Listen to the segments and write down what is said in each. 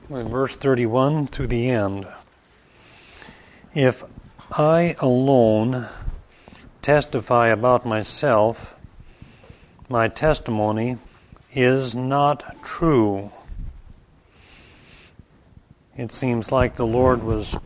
verse 31 to the end. If I alone testify about myself, my testimony is not true. It seems like the Lord was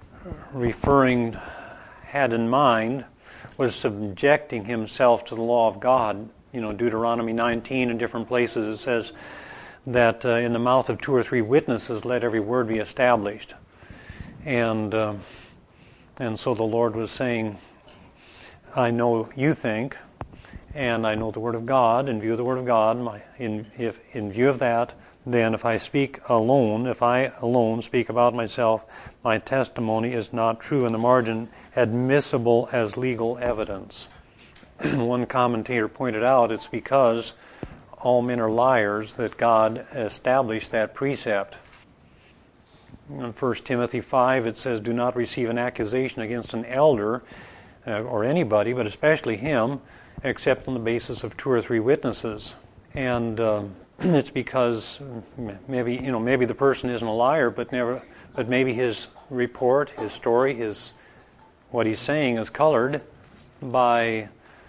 had in mind, was subjecting himself to the law of God. You know, Deuteronomy 19 and different places it says that in the mouth of 2 or 3 witnesses let every word be established. And so the Lord was saying, I know you think, and I know the Word of God. In view of the Word of God, in view of that, then if I alone speak about myself, my testimony is not true. In the margin, admissible as legal evidence. One commentator pointed out it's because all men are liars that God established that precept. In 1 Timothy 5 it says, do not receive an accusation against an elder or anybody, but especially him, except on the basis of 2 or 3 witnesses. And it's because maybe the person isn't a liar, but maybe his report, his story, what he's saying is colored by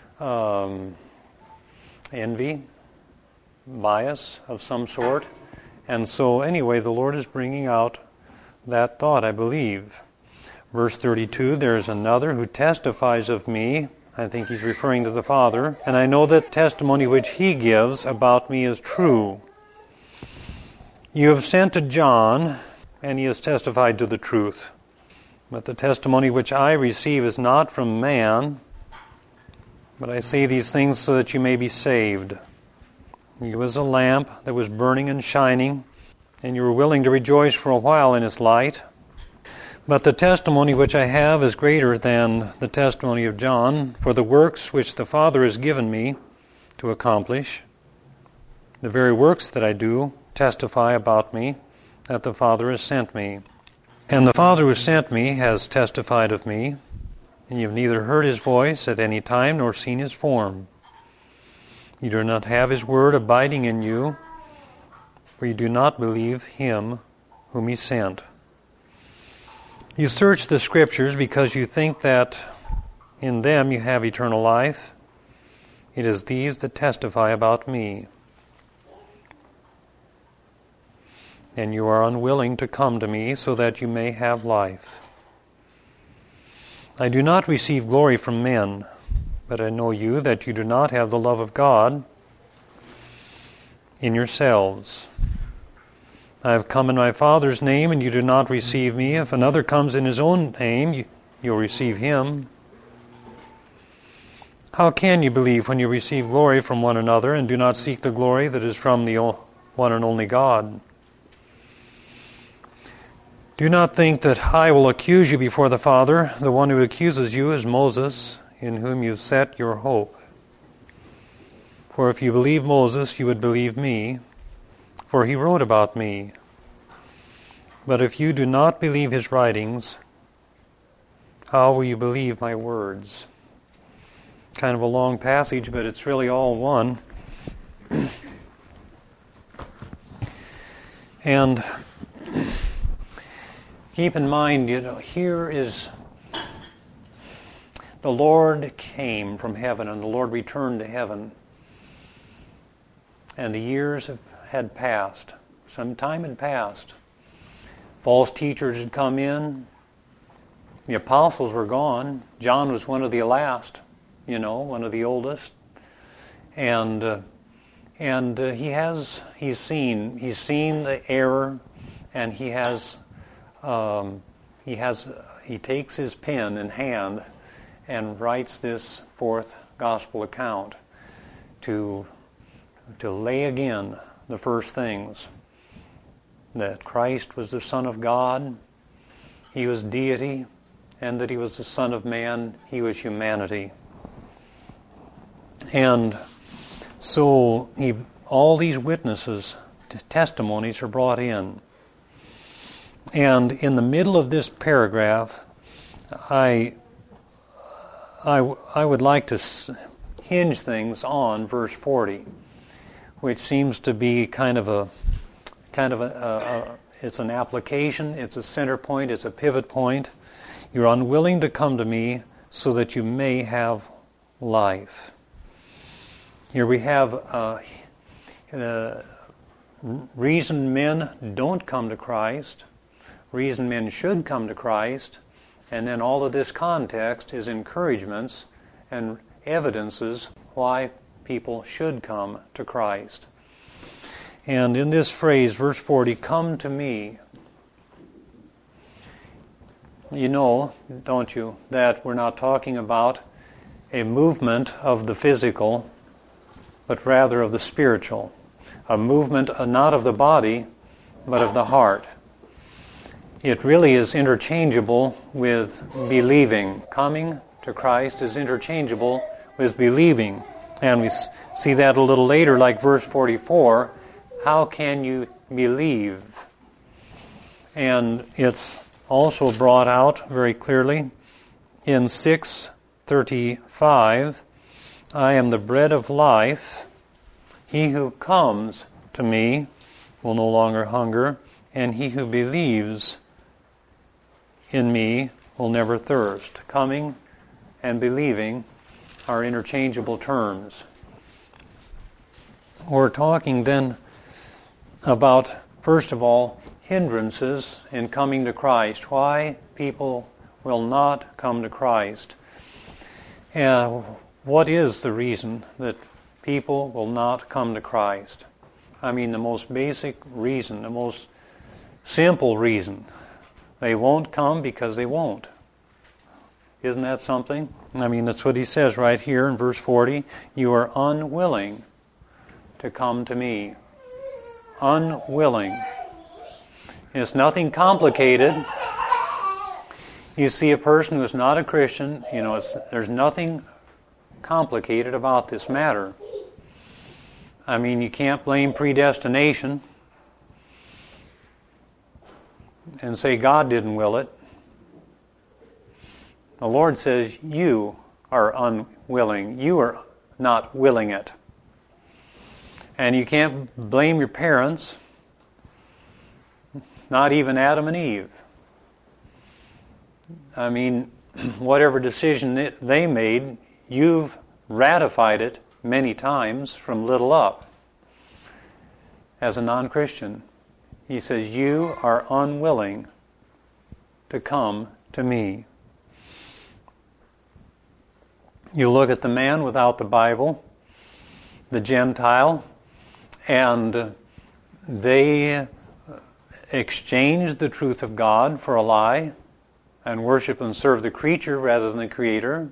envy, bias of some sort. And so anyway, the Lord is bringing out that thought, I believe. Verse 32, there is another who testifies of me. I think he's referring to the Father. And I know that testimony which he gives about me is true. You have sent to John, and he has testified to the truth. But the testimony which I receive is not from man, but I say these things so that you may be saved. He was a lamp that was burning and shining, and you were willing to rejoice for a while in its light. But the testimony which I have is greater than the testimony of John, for the works which the Father has given me to accomplish, the very works that I do, testify about me, that the Father has sent me. And the Father who sent me has testified of me, and you have neither heard his voice at any time nor seen his form. You do not have his word abiding in you, for you do not believe him whom he sent. You search the Scriptures because you think that in them you have eternal life. It is these that testify about me. And you are unwilling to come to me so that you may have life. I do not receive glory from men, but I know you that you do not have the love of God in yourselves. I have come in my Father's name, and you do not receive me. If another comes in his own name, you'll receive him. How can you believe when you receive glory from one another and do not seek the glory that is from the one and only God? Do not think that I will accuse you before the Father. The one who accuses you is Moses, in whom you set your hope. For if you believe Moses, you would believe me, for he wrote about me. But if you do not believe his writings, how will you believe my words? Kind of a long passage, but it's really all one. And keep in mind, here is the Lord came from heaven and the Lord returned to heaven. And the years had passed. Some time had passed. False teachers had come in. The apostles were gone. John was one of the last, one of the oldest. And he's seen the error, and he takes his pen in hand and writes this fourth gospel account to lay again the first things, that Christ was the Son of God, he was deity, and that he was the Son of Man, he was humanity. And so all these witnesses, testimonies are brought in. And in the middle of this paragraph, I would like to hinge things on verse 40, which seems to be kind of it's an application, it's a center point, it's a pivot point. You're unwilling to come to me so that you may have life. Here we have reason men don't come to Christ, reason men should come to Christ, and then all of this context is encouragements and evidences why people should come to Christ. And in this phrase, verse 40, come to me. You know, don't you, that we're not talking about a movement of the physical, but rather of the spiritual. A movement not of the body, but of the heart. It really is interchangeable with believing. Coming to Christ is interchangeable with believing. And we see that a little later, like verse 44. How can you believe? And it's also brought out very clearly in 6:35. I am the bread of life. He who comes to me will no longer hunger, and he who believes in me will never thirst. Coming and believing are interchangeable terms. We're talking then about, first of all, hindrances in coming to Christ. Why people will not come to Christ. What is the reason that people will not come to Christ? I mean, the most basic reason, the most simple reason. They won't come because they won't. Isn't that something? I mean, that's what he says right here in verse 40. You are unwilling to come to me. Unwilling. It's nothing complicated. You see a person who's not a Christian, there's nothing complicated about this matter. I mean, you can't blame predestination and say God didn't will it. The Lord says you are unwilling. You are not willing it. And you can't blame your parents, not even Adam and Eve. I mean, whatever decision they made, you've ratified it many times from little up. As a non-Christian, he says, you are unwilling to come to me. You look at the man without the Bible, the Gentile, and they exchanged the truth of God for a lie and worship and serve the creature rather than the Creator.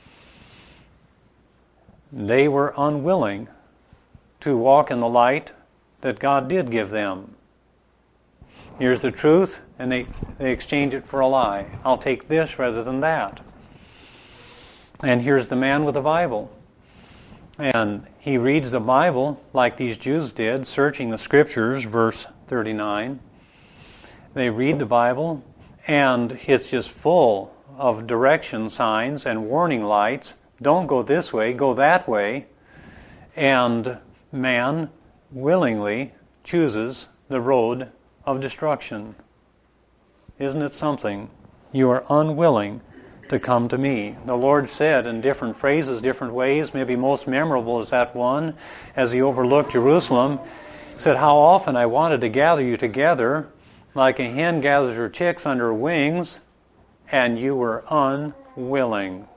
They were unwilling to walk in the light that God did give them. Here's the truth, and they exchange it for a lie. I'll take this rather than that. And here's the man with the Bible. And he reads the Bible like these Jews did, searching the Scriptures, verse 39. They read the Bible, and it's just full of direction signs and warning lights. Don't go this way, go that way. And man willingly chooses the road of destruction. Isn't it something? You are unwilling to come to me. The Lord said in different phrases, different ways, maybe most memorable is that one, as he overlooked Jerusalem. He said, how often I wanted to gather you together like a hen gathers her chicks under her wings, and you were unwilling.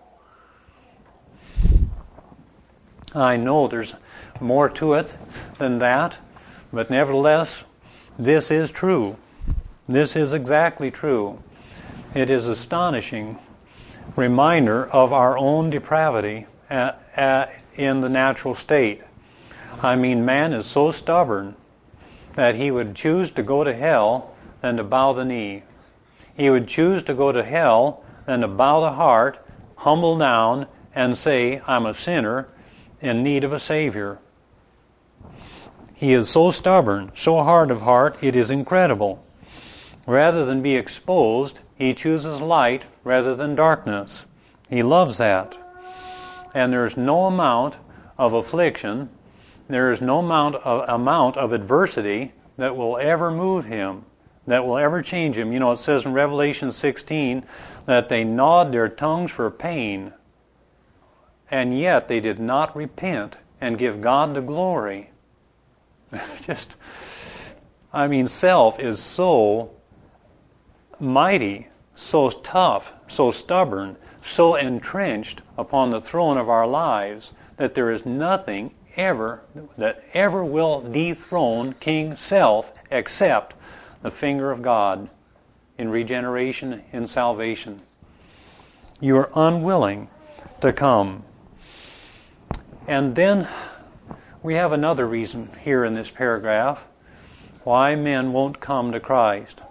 I know there's more to it than that, but nevertheless, this is true. This is exactly true. It is astonishing reminder of our own depravity in the natural state. I mean, man is so stubborn that he would choose to go to hell than to bow the knee. He would choose to go to hell than to bow the heart, humble down, and say, I'm a sinner in need of a Savior. He is so stubborn, so hard of heart, it is incredible. Rather than be exposed, he chooses light rather than darkness. He loves that. And there's no amount of affliction, there is no amount of adversity that will ever move him that will ever change him. It says in Revelation 16 that they gnawed their tongues for pain, and yet they did not repent and give God the glory. Self is so mighty, so tough, so stubborn, so entrenched upon the throne of our lives that there is nothing that ever will dethrone King Self except the finger of God in regeneration, in salvation. You are unwilling to come. And then we have another reason here in this paragraph why men won't come to Christ.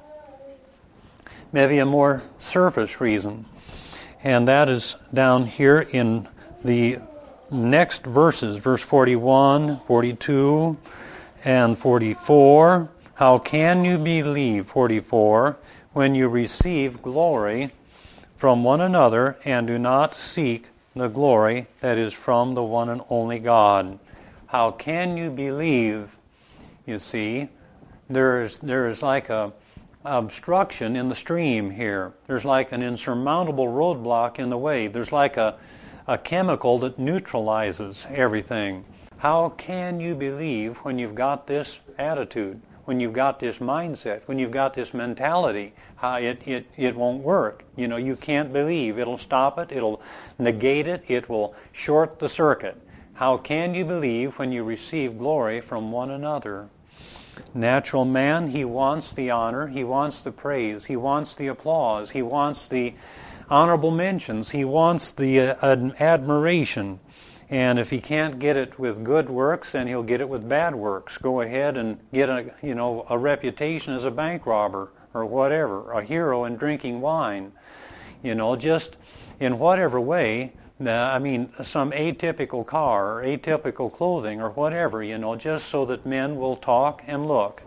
Maybe a more surface reason. And that is down here in the next verses, verse 41, 42, and 44. How can you believe, 44, when you receive glory from one another and do not seek the glory that is from the one and only God? How can you believe? You see, there's like a obstruction in the stream here. There's like an insurmountable roadblock in the way. There's like a chemical that neutralizes everything. How can you believe when you've got this attitude, when you've got this mindset, when you've got this mentality? How it won't work. You can't believe. It'll stop it. It'll negate it. It will short the circuit. How can you believe when you receive glory from one another? Natural man, he wants the honor, he wants the praise, he wants the applause, he wants the honorable mentions, he wants the admiration. And if he can't get it with good works, then he'll get it with bad works. Go ahead and get a reputation as a bank robber or whatever, a hero in drinking wine. Just in whatever way, some atypical car or atypical clothing or whatever, just so that men will talk and look.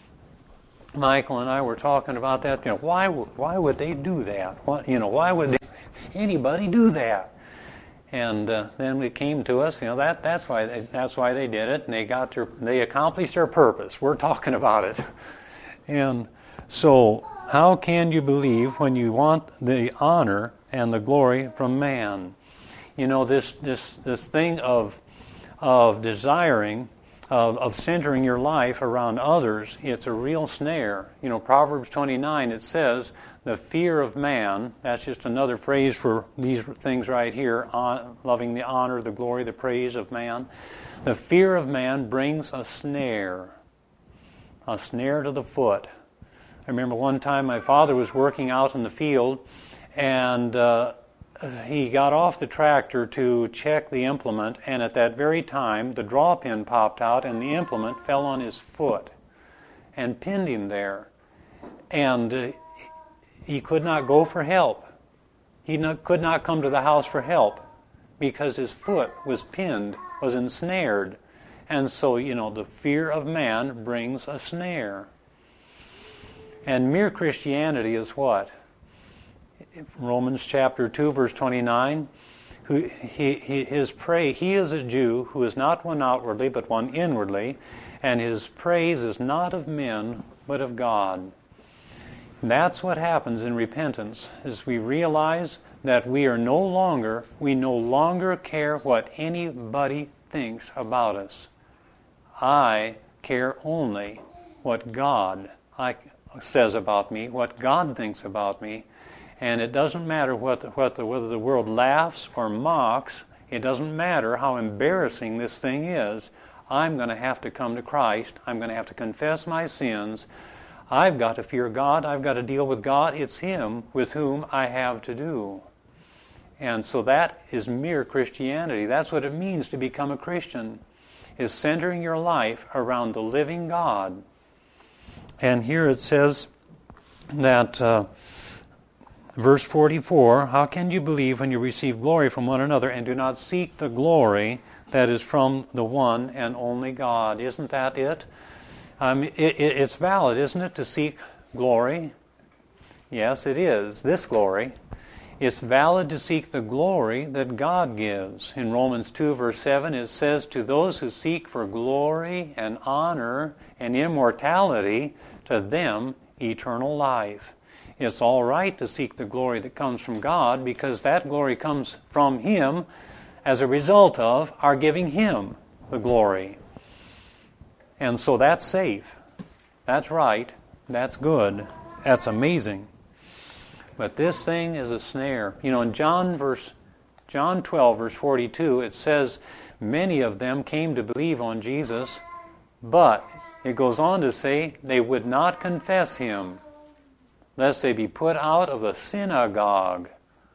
Michael and I were talking about that. Why would they do that? Why would anybody do that? And then it came to us, that's why they did it, and they accomplished their purpose. We're talking about it. And so, how can you believe when you want the honor and the glory from man? This thing of desiring, of centering your life around others, it's a real snare. Proverbs 29, it says, the fear of man, that's just another phrase for these things right here, loving the honor, the glory, the praise of man. The fear of man brings a snare to the foot. I remember one time my father was working out in the field, and he got off the tractor to check the implement, and at that very time the draw pin popped out and the implement fell on his foot and pinned him there. And he could not go for help. He could not come to the house for help because his foot was pinned, was ensnared. And so, the fear of man brings a snare. And mere Christianity is what? Romans chapter 2, verse 29, he is a Jew who is not one outwardly, but one inwardly, and his praise is not of men, but of God. And that's what happens in repentance, is we realize that we no longer care what anybody thinks about us. I care only what God says about me, what God thinks about me. And it doesn't matter whether the world laughs or mocks. It doesn't matter how embarrassing this thing is. I'm going to have to come to Christ. I'm going to have to confess my sins. I've got to fear God. I've got to deal with God. It's Him with whom I have to do. And so that is mere Christianity. That's what it means to become a Christian, is centering your life around the living God. And here it says that... Verse 44, how can you believe when you receive glory from one another and do not seek the glory that is from the one and only God? Isn't that it? It's valid, isn't it, to seek glory? Yes, it is. This glory. It's valid to seek the glory that God gives. In Romans 2, verse 7, it says, to those who seek for glory and honor and immortality, to them eternal life. It's all right to seek the glory that comes from God, because that glory comes from Him as a result of our giving Him the glory. And so that's safe. That's right. That's good. That's amazing. But this thing is a snare. You know, in John 12, verse 42, it says, many of them came to believe on Jesus, but it goes on to say they would not confess Him, lest they be put out of the synagogue.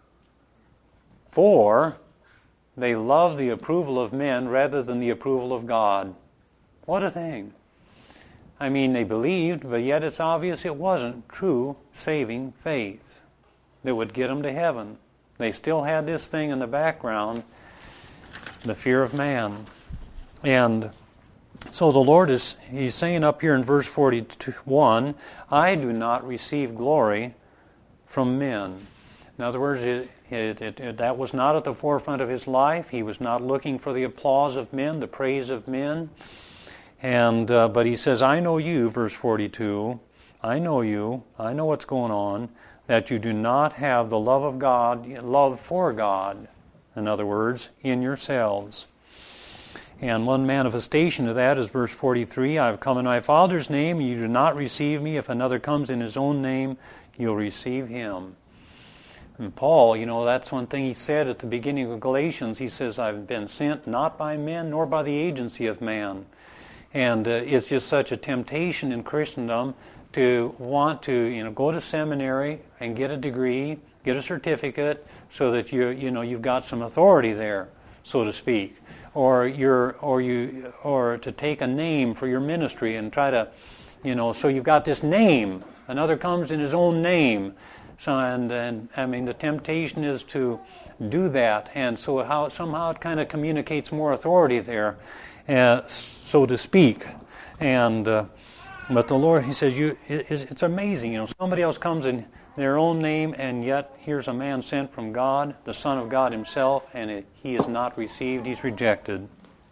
For they love the approval of men rather than the approval of God. What a thing. I mean, they believed, but yet it's obvious it wasn't true saving faith that would get them to heaven. They still had this thing in the background, the fear of man. And so the Lord He's saying up here in verse 41, I do not receive glory from men. In other words, that was not at the forefront of His life. He was not looking for the applause of men, the praise of men. And but He says, I know you, verse 42, I know you, I know what's going on, that you do not have the love of God, love for God, in other words, in yourselves. And one manifestation of that is verse 43, I have come in my Father's name, and you do not receive me. If another comes in his own name, you'll receive him. And Paul, you know, that's one thing he said at the beginning of Galatians. He says, I've been sent not by men, nor by the agency of man. And it's just such a temptation in Christendom to want to, you know, go to seminary and get a degree, get a certificate, so that you've got some authority there, so to speak, or to take a name for your ministry and try to, you know, so you've got this name. Another comes in his own name. So and I mean, the temptation is to do that, and so somehow it kind of communicates more authority there, so to speak, and. But the Lord, He says, it's amazing. You know, somebody else comes in their own name, and yet here's a man sent from God, the Son of God Himself, and he is not received. He's rejected.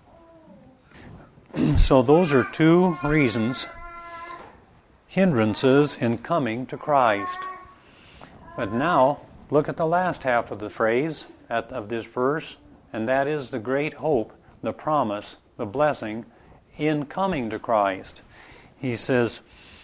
So those are two reasons, hindrances in coming to Christ. But now, look at the last half of the phrase of this verse, and that is the great hope, the promise, the blessing in coming to Christ. He says,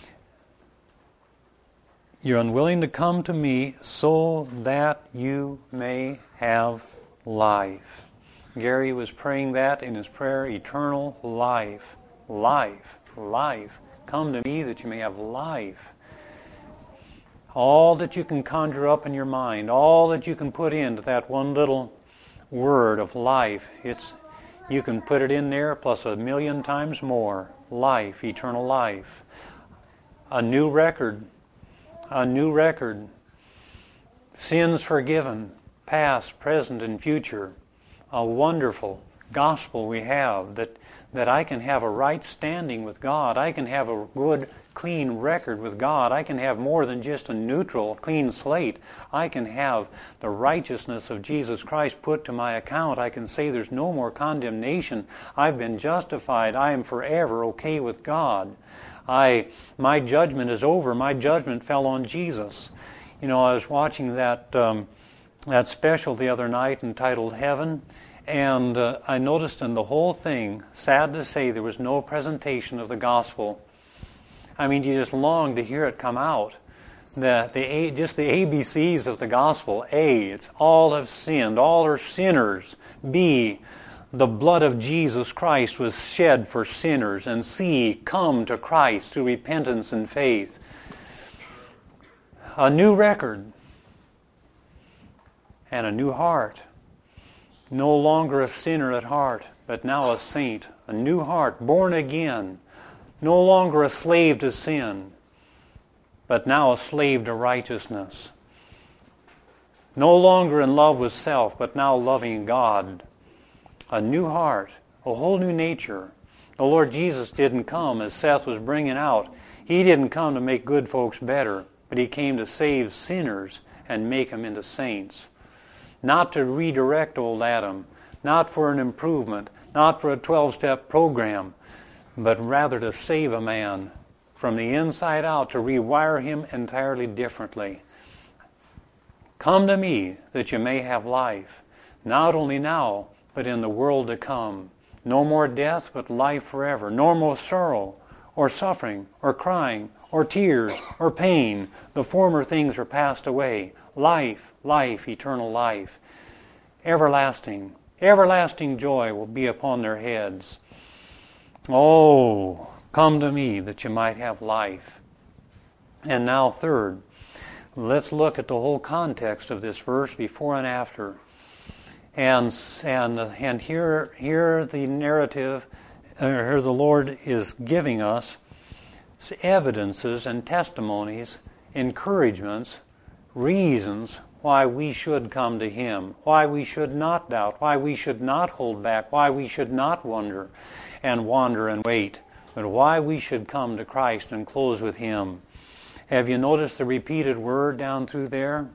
you're unwilling to come to me so that you may have life. Gary was praying that in his prayer, eternal life. Life. Life. Come to me that you may have life. All that you can conjure up in your mind, all that you can put into that one little word of life, you can put it in there plus 1,000,000 times more. Life, eternal life. A new record. A new record. Sins forgiven, past, present, and future. A wonderful gospel we have that I can have a right standing with God. I can have a good, clean record with God. I can have more than just a neutral, clean slate. I can have the righteousness of Jesus Christ put to my account. I can say there's no more condemnation. I've been justified. I am forever okay with God. My judgment is over. My judgment fell on Jesus. You know, I was watching that special the other night entitled Heaven, and I noticed in the whole thing, sad to say, there was no presentation of the gospel. I mean, you just long to hear it come out. Just the ABCs of the gospel. A, it's all have sinned, all are sinners. B, the blood of Jesus Christ was shed for sinners. And C, come to Christ through repentance and faith. A new record and a new heart. No longer a sinner at heart, but now a saint. A new heart, born again. No longer a slave to sin, but now a slave to righteousness. No longer in love with self, but now loving God. A new heart, a whole new nature. The Lord Jesus didn't come, as Seth was bringing out. He didn't come to make good folks better, but He came to save sinners and make them into saints. Not to redirect old Adam, not for an improvement, not for a 12-step program, but rather to save a man from the inside out to rewire him entirely differently. Come to me that you may have life, not only now, but in the world to come. No more death, but life forever. No more sorrow, or suffering, or crying, or tears, or pain. The former things are passed away. Life, life, eternal life. Everlasting, everlasting joy will be upon their heads. Oh, come to me that you might have life. And now third, let's look at the whole context of this verse before and after. And here the narrative, here the Lord is giving us evidences and testimonies, encouragements, reasons why we should come to Him, why we should not doubt, why we should not hold back, why we should not wander and wait, but why we should come to Christ and close with Him. Have you noticed the repeated word down through there?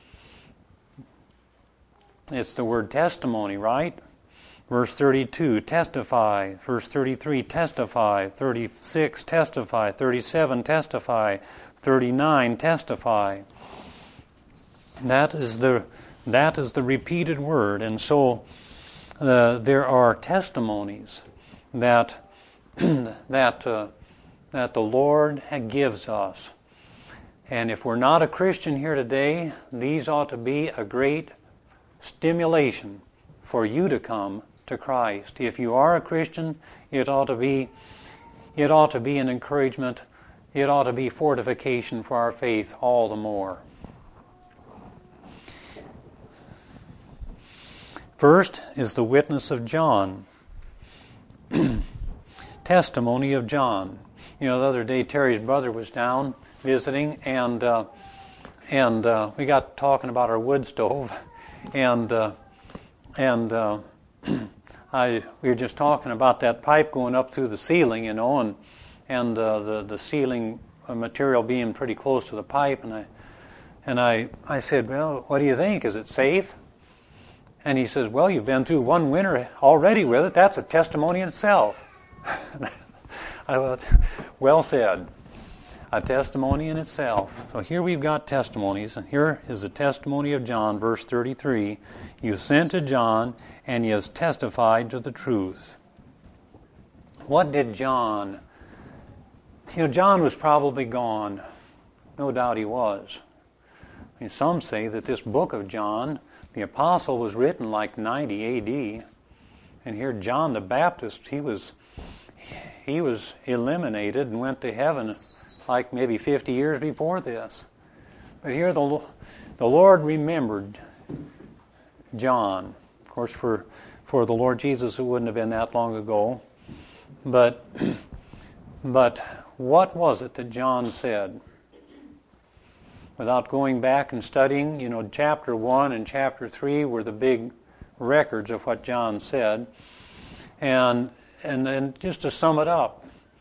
It's the word testimony, right? Verse 32, testify. Verse 33, testify. 36, testify. 37, testify. 39, testify. That is the repeated word. And so there are testimonies that the Lord gives us. And if we're not a Christian here today, these ought to be a great stimulation for you to come to Christ. If you are a Christian, it ought to be an encouragement. It ought to be fortification for our faith all the more. First is the witness of John. Testimony of John. You know, the other day Terry's brother was down visiting, and we got talking about our wood stove. And we were just talking about that pipe going up through the ceiling, you know, and the ceiling material being pretty close to the pipe. And I said, well, what do you think? Is it safe? And he says, well, you've been through one winter already with it. That's a testimony in itself. I thought, well said. A testimony in itself. So here we've got testimonies, and here is the testimony of John, verse 33. You sent to John, and he has testified to the truth. What did John... You know, John was probably gone. No doubt he was. I mean, some say that this book of John, the apostle, was written like 90 A.D., and here John the Baptist, he was eliminated and went to heaven like maybe 50 years before this. But here the Lord remembered John. Of course, for the Lord Jesus, it wouldn't have been that long ago. But what was it that John said? Without going back and studying, you know, chapter 1 and chapter 3 were the big records of what John said. And just to sum it up,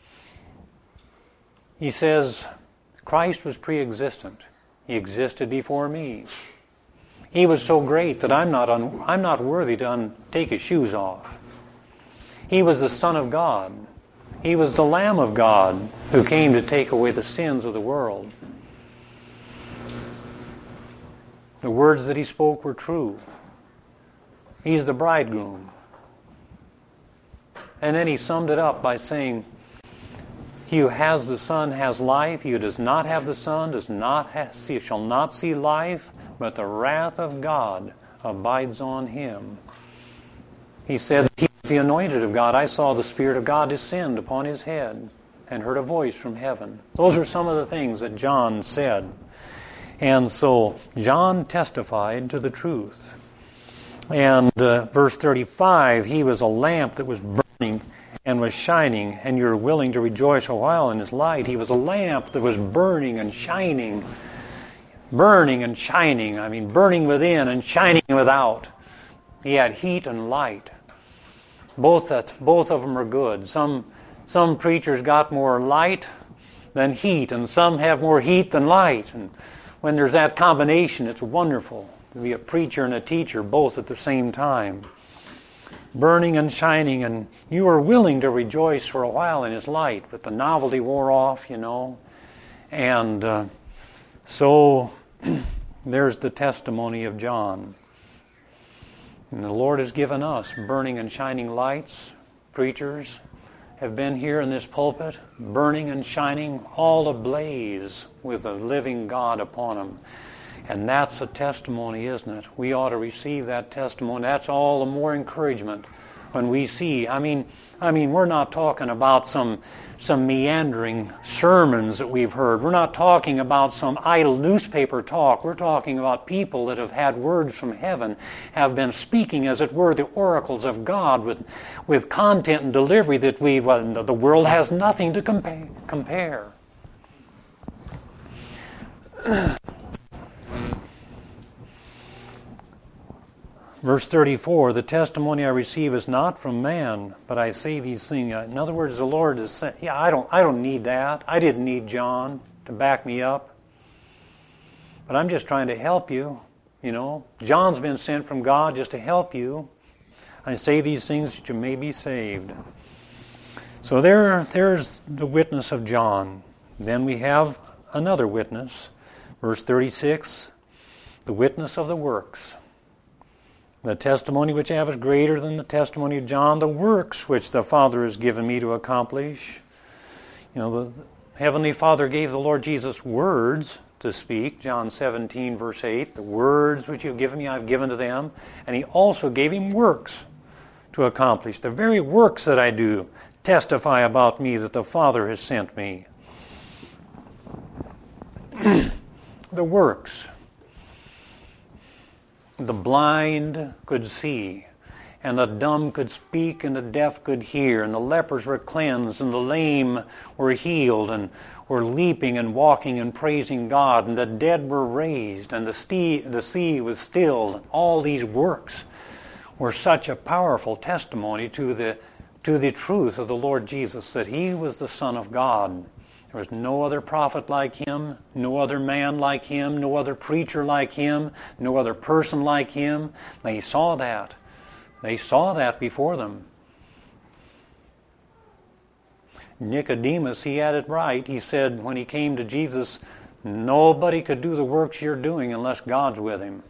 he says, Christ was pre-existent. He existed before me. He was so great that I'm not worthy to take his shoes off. He was the Son of God. He was the Lamb of God who came to take away the sins of the world. The words that he spoke were true. He's the bridegroom. And then he summed it up by saying, he who has the Son has life. He who does not have the Son shall not see life, but the wrath of God abides on him. He said, he was the anointed of God. I saw the Spirit of God descend upon his head and heard a voice from heaven. Those are some of the things that John said. And so John testified to the truth. And verse 35, he was a lamp that was burning and was shining, and you're willing to rejoice a while in his light. He was a lamp that was burning and shining. Burning and shining. I mean, burning within and shining without. He had heat and light. Both of them are good. Some preachers got more light than heat, and some have more heat than light. And when there's that combination, it's wonderful to be a preacher and a teacher both at the same time. burning and shining, and you were willing to rejoice for a while in his light, but the novelty wore off, And so there's the testimony of John. And the Lord has given us burning and shining lights. Preachers have been here in this pulpit, burning and shining, all ablaze with the living God upon them. And that's a testimony, isn't it? We ought to receive that testimony. That's all the more encouragement when we see. I mean, we're not talking about some meandering sermons that we've heard. We're not talking about some idle newspaper talk. We're talking about people that have had words from heaven, have been speaking, as it were, the oracles of God with content and delivery that the world has nothing to compare. Verse 34, the testimony I receive is not from man, but I say these things. In other words, the Lord is saying, I don't need that. I didn't need John to back me up. But I'm just trying to help you, John's been sent from God just to help you. I say these things that you may be saved. So there's the witness of John. Then we have another witness. Verse 36, the witness of the works. The testimony which I have is greater than the testimony of John, the works which the Father has given me to accomplish. The Heavenly Father gave the Lord Jesus words to speak, John 17, verse 8. The words which you have given me, I have given to them. And He also gave him works to accomplish. The very works that I do testify about me that the Father has sent me. The works. The blind could see, and the dumb could speak, and the deaf could hear, and the lepers were cleansed, and the lame were healed, and were leaping and walking and praising God, and the dead were raised, and the sea was stilled. All these works were such a powerful testimony to the truth of the Lord Jesus, that He was the Son of God. There was no other prophet like Him, no other man like Him, no other preacher like Him, no other person like Him. They saw that. They saw that before them. Nicodemus, he had it right. He said when he came to Jesus, nobody could do the works you're doing unless God's with him.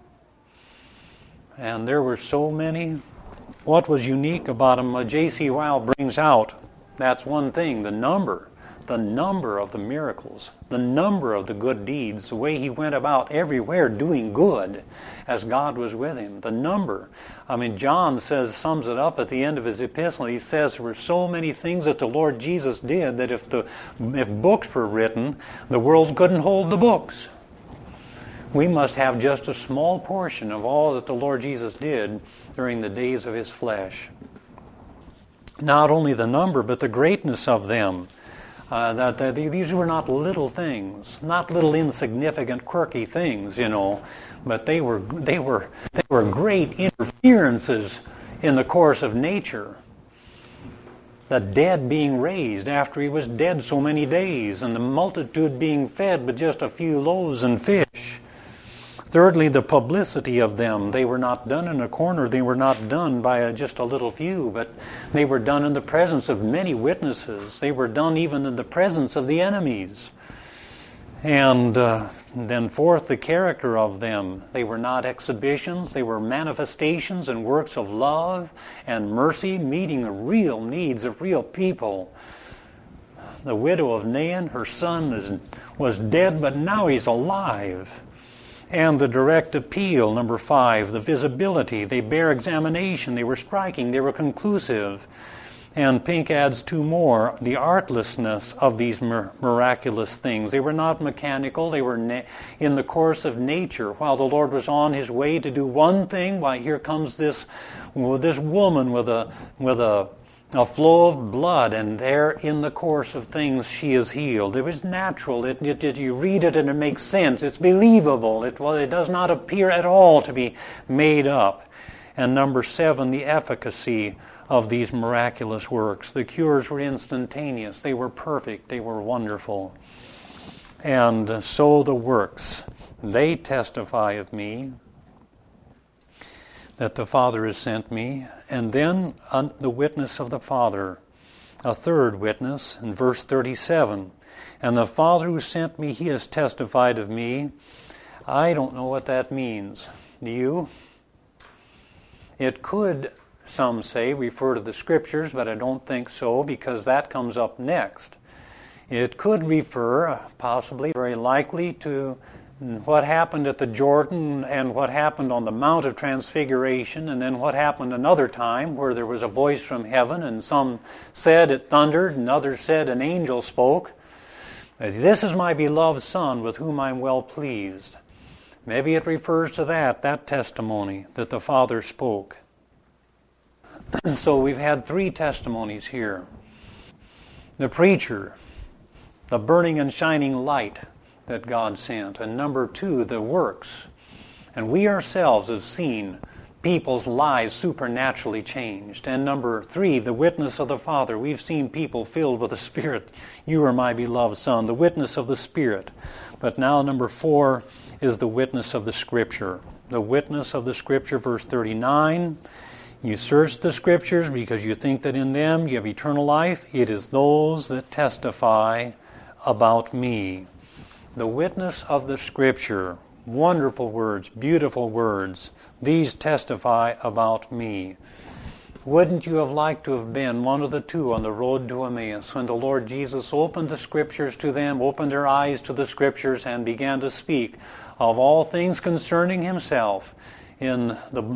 And there were so many. What was unique about him, J.C. Ryle brings out, that's one thing, the number of the miracles, the number of the good deeds, the way he went about everywhere doing good as God was with him. The number. John sums it up at the end of his epistle. He says there were so many things that the Lord Jesus did that if books were written, the world couldn't hold the books. We must have just a small portion of all that the Lord Jesus did during the days of His flesh. Not only the number, but the greatness of them. These were not little things, not little insignificant, quirky things, but they were great interferences in the course of nature. The dead being raised after he was dead so many days, and the multitude being fed with just a few loaves and fish. Thirdly, the publicity of them. They were not done in a corner. They were not done by just a little few, but they were done in the presence of many witnesses. They were done even in the presence of the enemies. And then fourth, the character of them. They were not exhibitions. They were manifestations and works of love and mercy, meeting the real needs of real people. The widow of Nain, her son was dead, but now he's alive. And the direct appeal, number 5, the visibility. They bear examination. They were striking. They were conclusive. And Pink adds 2 more, the artlessness of these miraculous things. They were not mechanical. They were in the course of nature. While the Lord was on His way to do one thing, why, here comes this woman with a flow of blood, and there in the course of things she is healed. It was natural. You read it and it makes sense. It's believable. It does not appear at all to be made up. And number 7, the efficacy of these miraculous works. The cures were instantaneous. They were perfect. They were wonderful. And so the works, they testify of me. that the Father has sent me, and then the witness of the Father, a third witness in verse 37. And the Father who sent me, he has testified of me. I don't know what that means. Do you? It could, some say, refer to the Scriptures, but I don't think so, because that comes up next. It could refer, possibly, very likely, to what happened at the Jordan and what happened on the Mount of Transfiguration, and then what happened another time where there was a voice from heaven, and some said it thundered, and others said an angel spoke. This is my beloved Son with whom I'm well pleased. Maybe it refers to that testimony that the Father spoke. So we've had three testimonies here. The preacher, the burning and shining light that God sent. And number two, the works. And we ourselves have seen people's lives supernaturally changed. And number three, the witness of the Father. We've seen people filled with the Spirit. You are my beloved Son, the witness of the Spirit. But now number four is the witness of the Scripture. The witness of the Scripture, verse 39. You search the Scriptures because you think that in them you have eternal life. It is those that testify about me. The witness of the Scripture. Wonderful words, beautiful words. These testify about me. Wouldn't you have liked to have been one of the two on the road to Emmaus when the Lord Jesus opened the Scriptures to them, opened their eyes to the Scriptures, and began to speak of all things concerning Himself in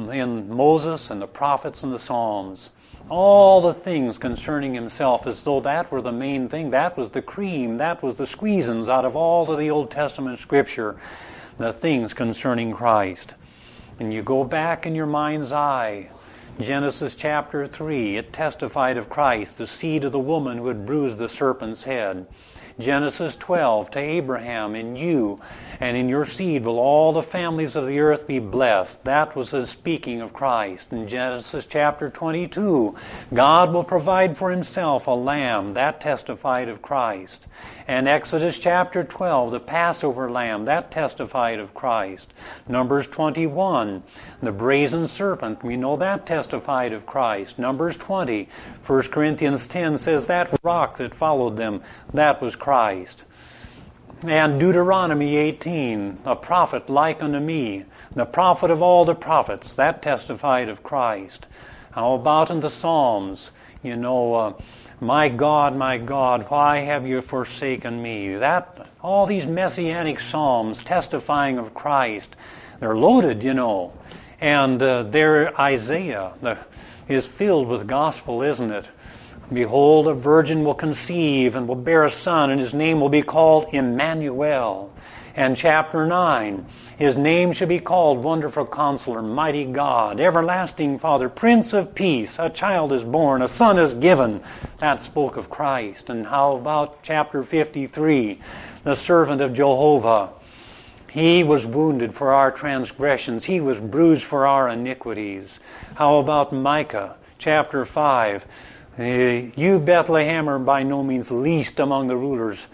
Moses and the prophets and the Psalms? All the things concerning Himself, as though that were the main thing. That was the cream, that was the squeezins out of all of the Old Testament Scripture, the things concerning Christ. And you go back in your mind's eye, Genesis chapter 3, it testified of Christ, the seed of the woman who had bruised the serpent's head. Genesis 12, to Abraham, in you and in your seed will all the families of the earth be blessed. That was a speaking of Christ. In Genesis chapter 22, God will provide for Himself a lamb. That testified of Christ. And Exodus chapter 12, the Passover lamb, that testified of Christ. Numbers 21, the brazen serpent, we know that testified of Christ. Numbers 20, 1 Corinthians 10 says that rock that followed them, that was Christ. And Deuteronomy 18, a prophet like unto me, the prophet of all the prophets, that testified of Christ. How about in the Psalms? My God, why have you forsaken me? All these messianic psalms testifying of Christ, they're loaded, And there Isaiah is filled with gospel, isn't it? Behold, a virgin will conceive and will bear a son, and his name will be called Emmanuel. And chapter 9, his name shall be called Wonderful Counselor, Mighty God, Everlasting Father, Prince of Peace. A child is born, a son is given. That spoke of Christ. And how about chapter 53, the servant of Jehovah? He was wounded for our transgressions. He was bruised for our iniquities. How about Micah chapter 5? You, Bethlehem, are by no means least among the rulers,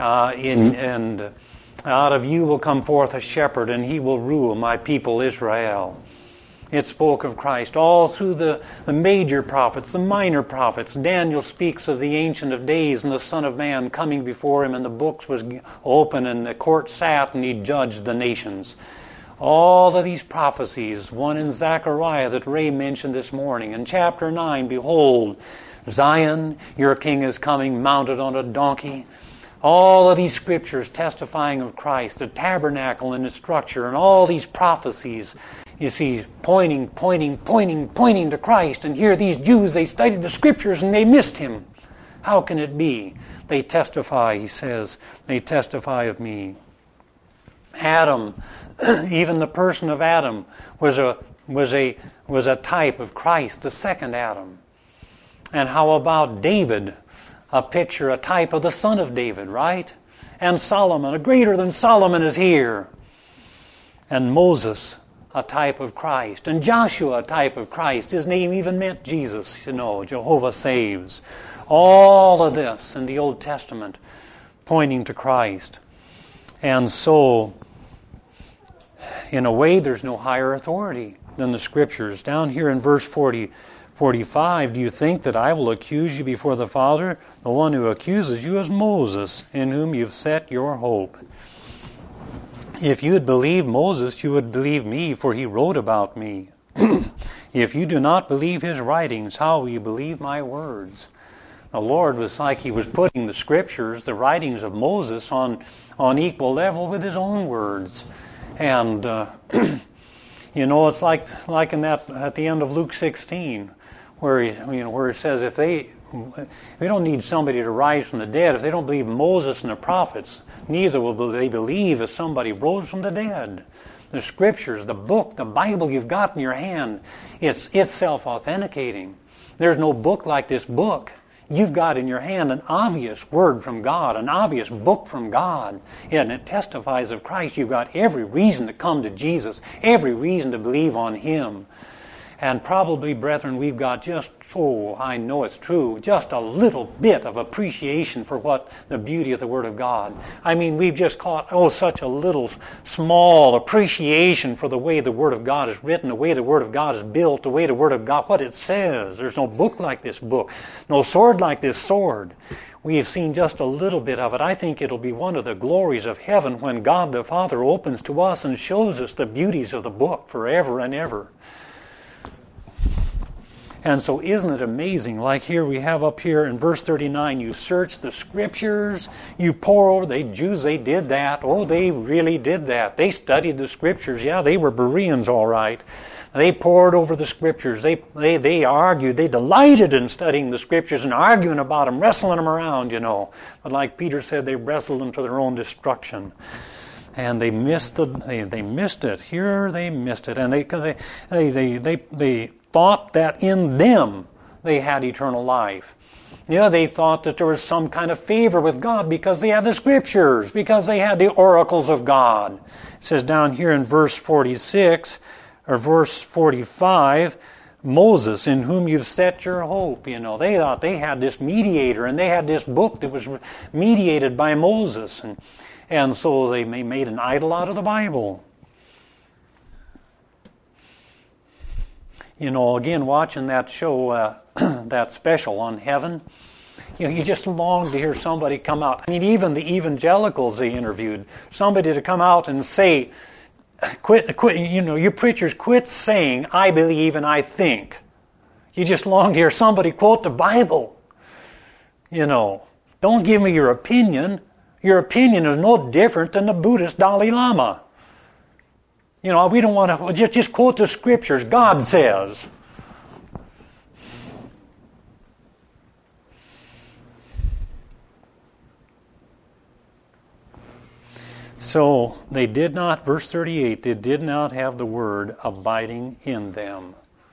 and out of you will come forth a shepherd, and he will rule my people Israel. It spoke of Christ all through the major prophets, the minor prophets. Daniel speaks of the Ancient of Days and the Son of Man coming before him, and the books was open, and the court sat, and he judged the nations. All of these prophecies, one in Zechariah that Ray mentioned this morning. In chapter 9, behold, Zion, your king is coming mounted on a donkey. All of these scriptures testifying of Christ, the tabernacle and its structure, and all these prophecies, you see, pointing to Christ. And here these Jews, they studied the scriptures and they missed Him. How can it be? They testify, he says, they testify of me. Adam, even the person of Adam was a type of Christ, the second Adam. And how about David, a picture, a type of the son of David, right? And Solomon, a greater than Solomon is here. And Moses, a type of Christ. And Joshua, a type of Christ. His name even meant Jesus, Jehovah saves. All of this in the Old Testament pointing to Christ. And so, in a way, there's no higher authority than the Scriptures. Down here in verse 45, do you think that I will accuse you before the Father? The one who accuses you is Moses, in whom you've set your hope. If you had believed Moses, you would believe me, for he wrote about me. If you do not believe his writings, how will you believe my words? The Lord was like He was putting the Scriptures, the writings of Moses, on equal level with His own words. And, it's like in that, at the end of Luke 16, where it says, we don't need somebody to rise from the dead. If they don't believe Moses and the prophets, neither will they believe if somebody rose from the dead. The Scriptures, the book, the Bible you've got in your hand, it's self-authenticating. There's no book like this book. You've got in your hand an obvious word from God, an obvious book from God, and it testifies of Christ. You've got every reason to come to Jesus, every reason to believe on Him. And probably, brethren, we've got just, I know it's true, just a little bit of appreciation for what the beauty of the Word of God. I mean, we've just caught, such a little small appreciation for the way the Word of God is written, the way the Word of God is built, the way the Word of God, what it says. There's no book like this book, no sword like this sword. We have seen just a little bit of it. I think it'll be one of the glories of heaven when God the Father opens to us and shows us the beauties of the book forever and ever. And so isn't it amazing, like here we have up here in verse 39, you search the Scriptures, you pore over, the Jews, they did that. They really did that. They studied the Scriptures. Yeah, they were Bereans, all right. They pored over the Scriptures. They argued. They delighted in studying the Scriptures and arguing about them, wrestling them around, But like Peter said, they wrestled them to their own destruction. And they missed it. Here they missed it. And they thought that in them they had eternal life. They thought that there was some kind of favor with God because they had the Scriptures, because they had the oracles of God. It says down here in verse 46, or verse 45, Moses, in whom you've set your hope. They thought they had this mediator, and they had this book that was mediated by Moses. And so they made an idol out of the Bible. Again, watching that show, that special on heaven, you just long to hear somebody come out. I mean, even the evangelicals they interviewed, somebody to come out and say, quit, you preachers, quit saying, I believe and I think. You just long to hear somebody quote the Bible. Don't give me your opinion. Your opinion is no different than the Buddhist Dalai Lama. We don't want to just quote the Scriptures. God says. So they did not, verse 38, they did not have the Word abiding in them.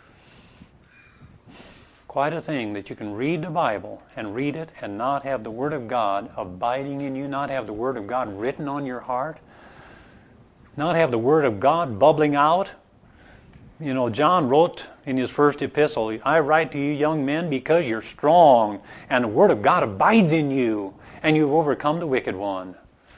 Quite a thing that you can read the Bible and read it and not have the Word of God abiding in you, not have the Word of God written on your heart, not have the Word of God bubbling out. John wrote in his first epistle, I write to you young men because you're strong and the Word of God abides in you and you've overcome the wicked one.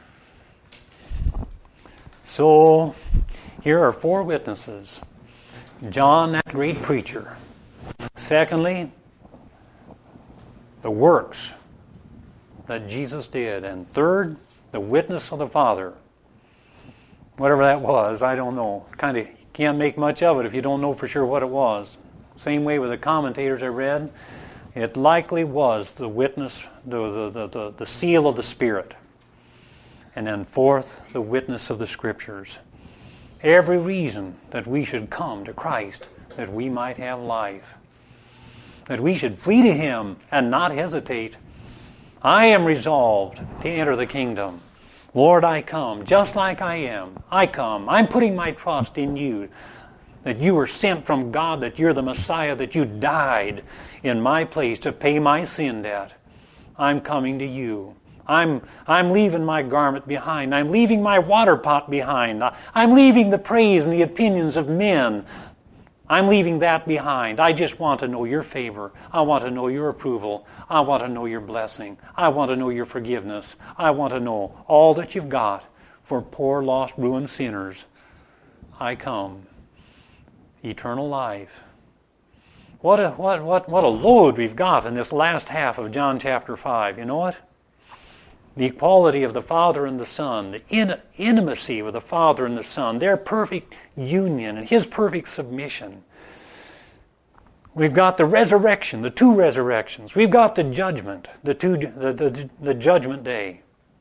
So, here are 4 witnesses. John, that great preacher. Secondly, the works that Jesus did. And third, the witness of the Father. Whatever that was, I don't know. Kind of can't make much of it if you don't know for sure what it was. Same way with the commentators I read. It likely was the witness, the seal of the Spirit. And then fourth, the witness of the Scriptures. Every reason that we should come to Christ, that we might have life. That we should flee to Him and not hesitate. I am resolved to enter the kingdom. Lord, I come, just like I am. I come. I'm putting my trust in You, that You were sent from God, that You're the Messiah, that You died in my place to pay my sin debt. I'm coming to You. I'm leaving my garment behind. I'm leaving my water pot behind. I'm leaving the praise and the opinions of men. I'm leaving that behind. I just want to know Your favor. I want to know Your approval. I want to know Your blessing. I want to know Your forgiveness. I want to know all that You've got for poor, lost, ruined sinners. I come. eternal life. What a load we've got in this last half of John chapter 5. You know what? The equality of the Father and the Son, the intimacy with the Father and the Son, their perfect union and His perfect submission. We've got the resurrection, the two resurrections. We've got the judgment, the judgment day.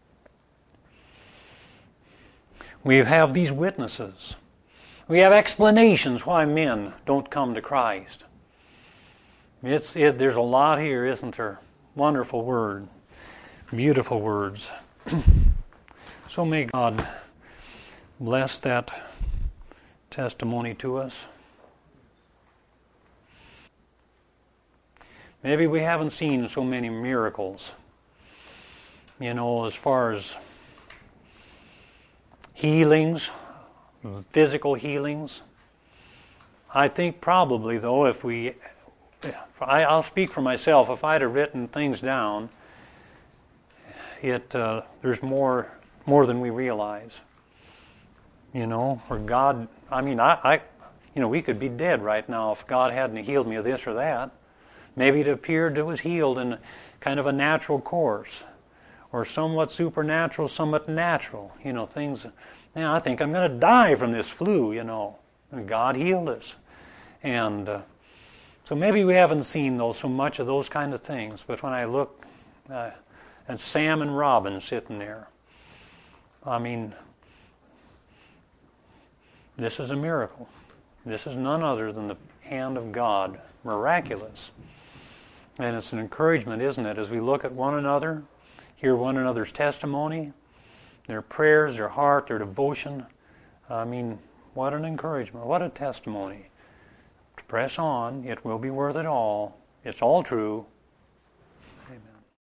We have these witnesses. We have explanations why men don't come to Christ. There's a lot here, isn't there? Wonderful word. Beautiful words. So may God bless that testimony to us. Maybe we haven't seen so many miracles, as far as healings, physical healings. I think probably, though, I'll speak for myself, if I'd have written things down, there's more than we realize. For God, we could be dead right now if God hadn't healed me of this or that. Maybe it appeared it was healed in kind of a natural course, or somewhat supernatural, somewhat natural. Things. I think I'm going to die from this flu. And God healed us, and so maybe we haven't seen so much of those kind of things. But when I look at Sam and Robin sitting there, this is a miracle. This is none other than the hand of God, miraculous. And it's an encouragement, isn't it, as we look at one another, hear one another's testimony, their prayers, their heart, their devotion. What an encouragement, what a testimony. To press on, it will be worth it all. It's all true.